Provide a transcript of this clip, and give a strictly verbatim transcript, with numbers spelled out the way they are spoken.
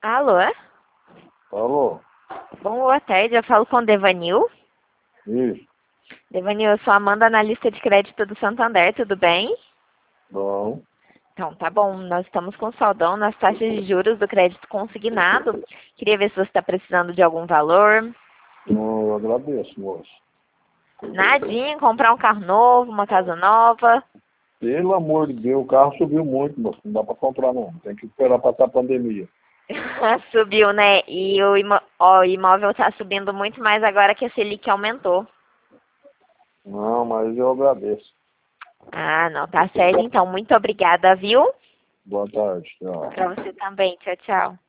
Alô? Alô? Boa tarde, eu falo com o Devanil. Isso. Devanil, eu sou a Amanda, analista de crédito do Santander, tudo bem? Bom. Então, tá bom, nós estamos com saldão nas taxas de juros do crédito consignado. Queria ver se você está precisando de algum valor. Não, eu agradeço, moço. Nadinha, comprar um carro novo, uma casa nova. Pelo amor de Deus, o carro subiu muito, moço. Não dá pra comprar, não. Tem que esperar passar a pandemia. Subiu, né? E o, imó ó, o imóvel está subindo muito mais agora que a Selic aumentou. Não, mas eu agradeço. Ah, não, tá certo. Então, muito obrigada, viu? Boa tarde. Tchau. Pra você também. Tchau, tchau.